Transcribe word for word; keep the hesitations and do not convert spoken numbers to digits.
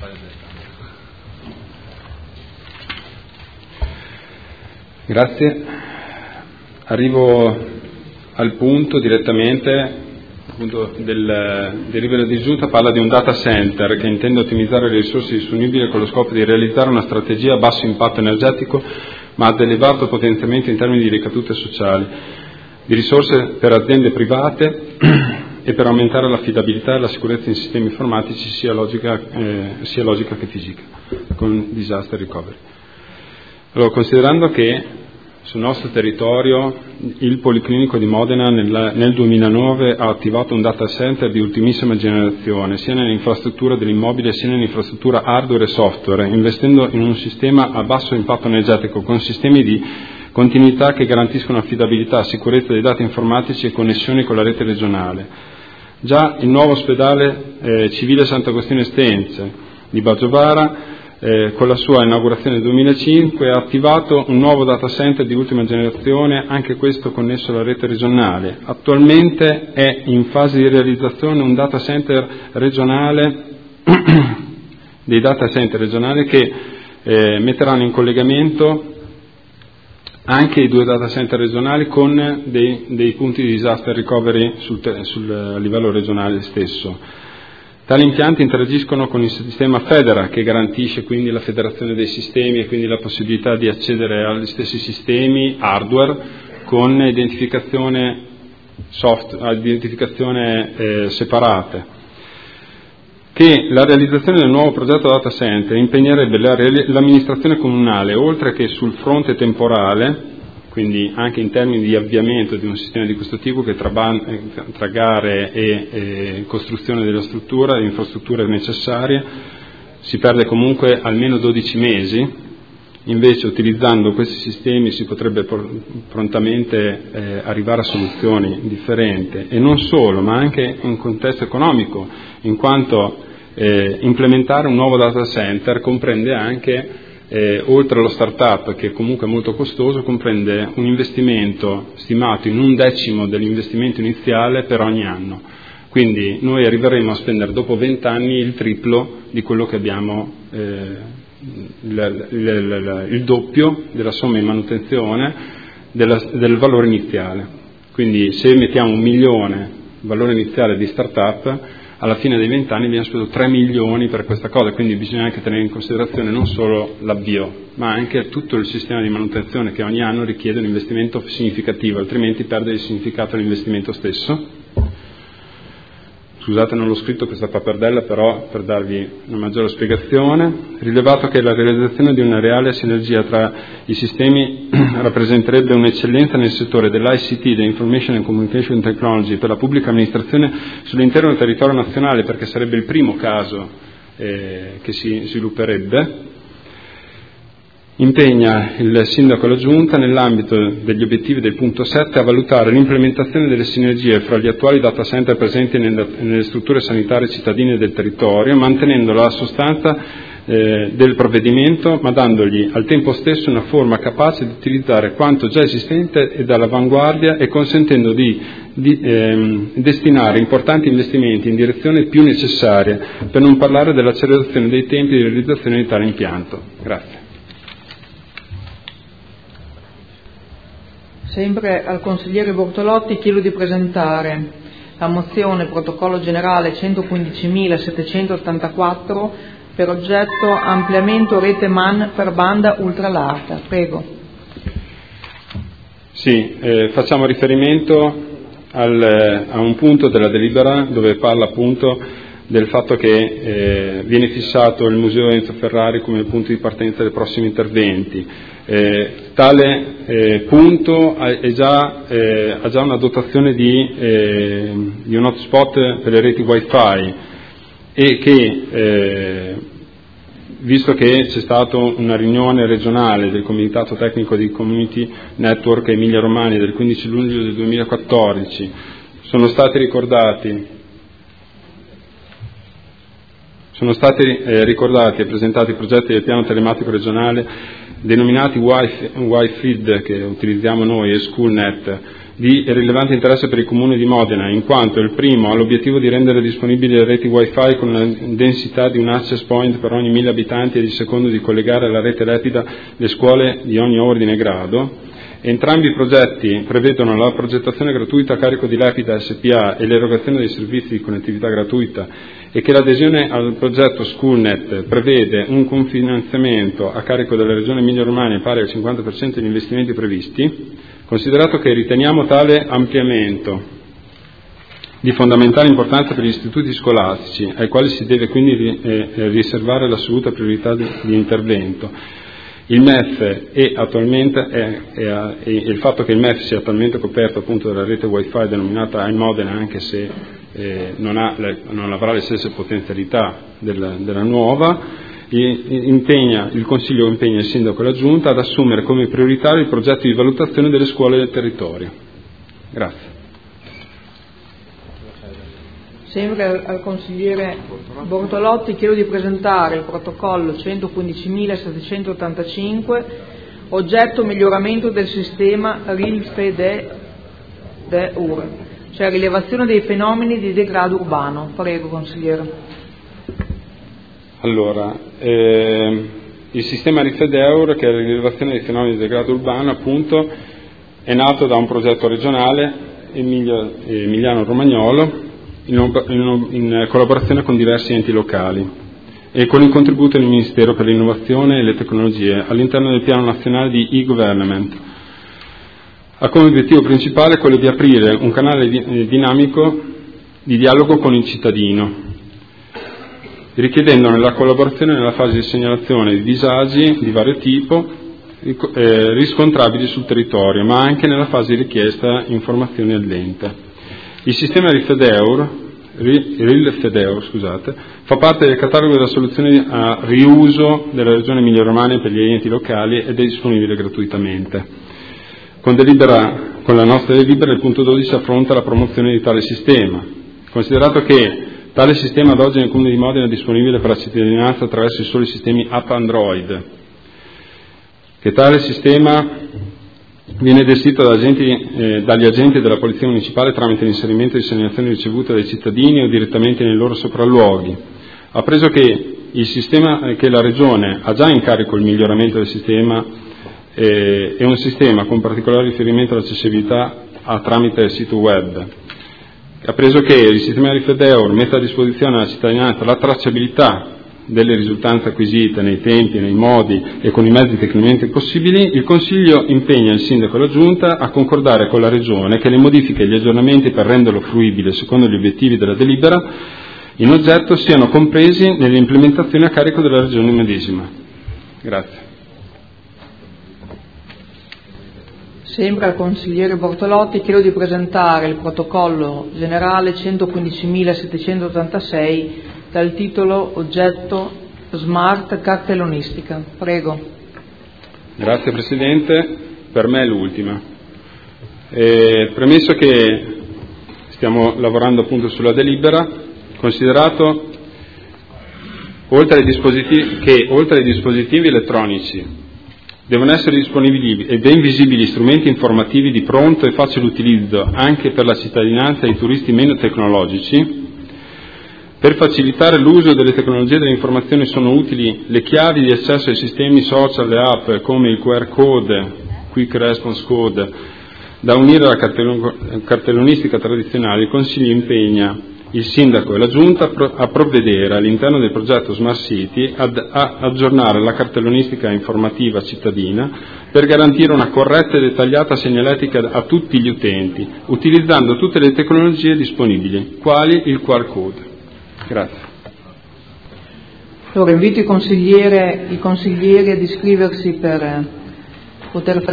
Grazie. Arrivo al punto direttamente. Appunto del delibera di giunta parla di un data center che intende ottimizzare le risorse disponibili con lo scopo di realizzare una strategia a basso impatto energetico ma ad elevato potenziamento in termini di ricadute sociali, di risorse per aziende private e per aumentare l'affidabilità e la sicurezza in sistemi informatici sia logica, eh, sia logica che fisica, con disaster recovery. Allora, considerando che sul nostro territorio il Policlinico di Modena nel, nel duemilanove ha attivato un data center di ultimissima generazione, sia nell'infrastruttura dell'immobile sia nell'infrastruttura hardware e software, investendo in un sistema a basso impatto energetico con sistemi di continuità che garantiscono affidabilità, sicurezza dei dati informatici e connessioni con la rete regionale. Già il nuovo ospedale eh, civile Sant'Agostino Estense di Baggiovara, Eh, con la sua inaugurazione nel duemilacinque, ha attivato un nuovo data center di ultima generazione, anche questo connesso alla rete regionale. Attualmente è in fase di realizzazione un data center regionale, dei data center regionali che eh, metteranno in collegamento anche i due data center regionali con dei, dei punti di disaster recovery sul, sul livello regionale stesso. Tali impianti interagiscono con il sistema Federa, che garantisce quindi la federazione dei sistemi e quindi la possibilità di accedere agli stessi sistemi hardware con identificazione, soft, identificazione eh, separate. Che la realizzazione del nuovo progetto data center impegnerebbe la, l'amministrazione comunale, oltre che sul fronte temporale, quindi anche in termini di avviamento di un sistema di questo tipo che tra, ban- tra gare e, e costruzione della struttura, le infrastrutture necessarie, si perde comunque almeno dodici mesi, invece utilizzando questi sistemi si potrebbe por- prontamente eh, arrivare a soluzioni differenti, e non solo, ma anche in contesto economico, in quanto eh, implementare un nuovo data center comprende anche Eh, oltre allo start-up, che comunque è molto costoso, comprende un investimento stimato in un decimo dell'investimento iniziale per ogni anno. Quindi noi arriveremo a spendere dopo vent'anni il triplo di quello che abbiamo, eh, il, il, il, il doppio della somma in manutenzione della, del valore iniziale. Quindi se mettiamo un milione valore iniziale di start-up, alla fine dei vent'anni abbiamo speso tre milioni per questa cosa, quindi bisogna anche tenere in considerazione non solo l'avvio, ma anche tutto il sistema di manutenzione che ogni anno richiede un investimento significativo, altrimenti perde il significato dell'investimento stesso. Scusate, non l'ho scritto questa pappardella, però per darvi una maggiore spiegazione. Rilevato che la realizzazione di una reale sinergia tra i sistemi rappresenterebbe un'eccellenza nel settore dell'I C T, dell'Information and Communication Technology, per la pubblica amministrazione sull'intero territorio nazionale, perché sarebbe il primo caso eh, che si svilupperebbe, impegna il Sindaco e la Giunta, nell'ambito degli obiettivi del punto sette, a valutare l'implementazione delle sinergie fra gli attuali data center presenti nelle, nelle strutture sanitarie cittadine del territorio, mantenendo la sostanza eh, del provvedimento, ma dandogli al tempo stesso una forma capace di utilizzare quanto già esistente e all'avanguardia, e consentendo di, di ehm, destinare importanti investimenti in direzione più necessaria, per non parlare dell'accelerazione dei tempi di realizzazione di tale impianto. Grazie. Sempre al consigliere Bortolotti chiedo di presentare la mozione protocollo generale centoquindicimilasettecentottantaquattro per oggetto ampliamento rete M A N per banda ultralarga. Prego. Sì, eh, facciamo riferimento al, a un punto della delibera dove parla appunto del fatto che eh, viene fissato il Museo Enzo Ferrari come punto di partenza dei prossimi interventi. Eh, tale eh, punto è già, eh, ha già una dotazione di, eh, di un hotspot per le reti wifi, e che eh, visto che c'è stata una riunione regionale del Comitato Tecnico di Community Network Emilia Romagna del quindici luglio del duemilaquattordici, sono stati ricordati Sono stati eh, ricordati e presentati i progetti del piano telematico regionale denominati Wi-Fi, Wi-Fi che utilizziamo noi e SchoolNet, di rilevante interesse per il Comune di Modena, in quanto il primo ha l'obiettivo di rendere disponibili le reti Wi-Fi con una densità di un access point per ogni mille abitanti, ed il secondo di collegare alla rete Lepida le scuole di ogni ordine e grado. Entrambi i progetti prevedono la progettazione gratuita a carico di Lepida S P A e l'erogazione dei servizi di connettività gratuita, e che l'adesione al progetto SchoolNet prevede un confinanziamento a carico della Regione Emilia-Romagna pari al cinquanta per cento degli investimenti previsti. Considerato che riteniamo tale ampliamento di fondamentale importanza per gli istituti scolastici, ai quali si deve quindi riservare l'assoluta priorità di, di intervento, il M E F è attualmente è, è, è, il fatto che il M E F sia attualmente coperto appunto dalla rete Wi-Fi denominata iModena, anche se eh, non, ha, non avrà le stesse potenzialità della, della nuova, impegna, il Consiglio impegna il Sindaco e la Giunta ad assumere come prioritario il progetto di valutazione delle scuole del territorio. Grazie. Sempre al consigliere Bortolotti chiedo di presentare il protocollo centoquindicimilasettecentottantacinque, oggetto miglioramento del sistema R I L F E D E U R, cioè rilevazione dei fenomeni di degrado urbano. Prego, consigliere. Allora, eh, il sistema R I L F E D E U R, che è la rilevazione dei fenomeni di degrado urbano, appunto, è nato da un progetto regionale Emilio, emiliano-romagnolo in, in, in collaborazione con diversi enti locali e con il contributo del Ministero per l'innovazione e le tecnologie all'interno del piano nazionale di e-government. Ha come obiettivo principale quello di aprire un canale di, dinamico di dialogo con il cittadino, richiedendone la collaborazione nella fase di segnalazione di disagi di vario tipo eh, riscontrabili sul territorio, ma anche nella fase di richiesta informazioni all'ente. Il sistema R I L F E D E U R, R I L F E D E U R scusate, fa parte del catalogo della soluzione a riuso della Regione Emilia-Romagna per gli enti locali ed è disponibile gratuitamente. Con, delibera, con la nostra delibera il punto dodici affronta la promozione di tale sistema. Considerato che tale sistema ad oggi nel Comune di Modena è disponibile per la cittadinanza attraverso i soli sistemi app Android, che tale sistema viene gestito da agenti, eh, dagli agenti della Polizia Municipale tramite l'inserimento di segnalazioni ricevute dai cittadini o direttamente nei loro sopralluoghi. Appreso che il sistema, che la Regione ha già in carico il miglioramento del sistema, eh, è un sistema con particolare riferimento all'accessibilità a, tramite il sito web. Appreso che il sistema R I L F E D E U R mette a disposizione alla cittadinanza la tracciabilità delle risultanze acquisite nei tempi, nei modi e con i mezzi tecnicamente possibili, il Consiglio impegna il Sindaco e la Giunta a concordare con la Regione che le modifiche e gli aggiornamenti per renderlo fruibile secondo gli obiettivi della delibera in oggetto siano compresi nelle implementazioni a carico della Regione medesima. Grazie. Sempre al consigliere Bortolotti chiedo di presentare il protocollo generale centoquindicimilasettecentottantasei dal titolo oggetto Smart Cartellonistica. Prego. Grazie Presidente, per me è l'ultima. Eh, premesso che stiamo lavorando appunto sulla delibera, considerato oltre ai dispositivi, che oltre ai dispositivi elettronici devono essere disponibili e ben visibili strumenti informativi di pronto e facile utilizzo anche per la cittadinanza e i turisti meno tecnologici. Per facilitare l'uso delle tecnologie dell'informazione sono utili le chiavi di accesso ai sistemi social e app come il Q R Code, Quick Response Code, da unire alla cartellonistica tradizionale. Il Consiglio impegna il Sindaco e la Giunta a provvedere all'interno del progetto Smart City ad aggiornare la cartellonistica informativa cittadina per garantire una corretta e dettagliata segnaletica a tutti gli utenti, utilizzando tutte le tecnologie disponibili, quali il Q R Code. Grazie. Allora invito i consiglieri, i consiglieri ad iscriversi per poter